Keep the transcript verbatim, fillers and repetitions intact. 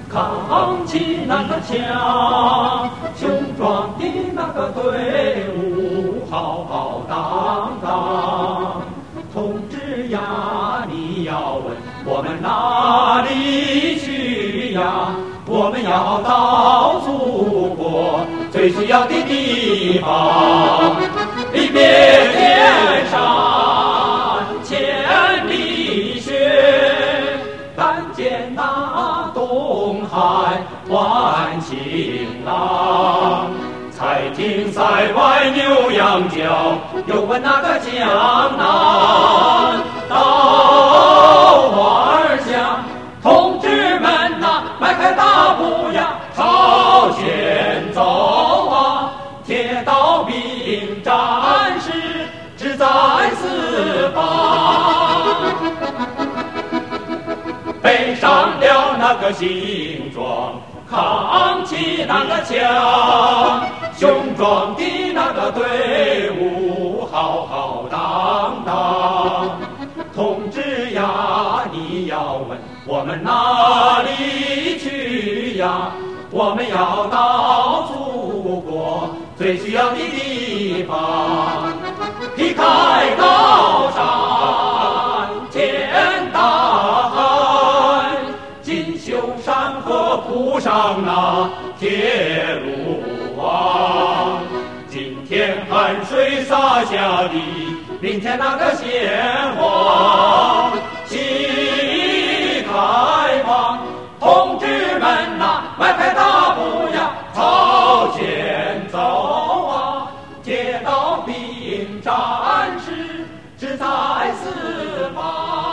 扛起那个枪，雄壮的那个队伍浩浩荡荡。同志呀，你要问我们哪里去呀？我们要到祖国最需要的地方，离别天山千里雪，但见那东海万顷浪。才听塞外牛羊叫，又问那个江南到晚乡，同志们呐，迈开大步呀，朝前走啊！铁道兵战士志在四方，背上了那个行装，扛起那个枪，雄壮的那个队伍浩浩荡荡。同志呀，你要问我们哪里去呀？我们要到祖国最需要的地方，劈开高山见大海，锦绣山河铺上那铁路网。今天汗水洒下的，明天那个鲜花齐开放。同志们呐，迈开大步呀，朝前走啊！铁道兵战士志在四方。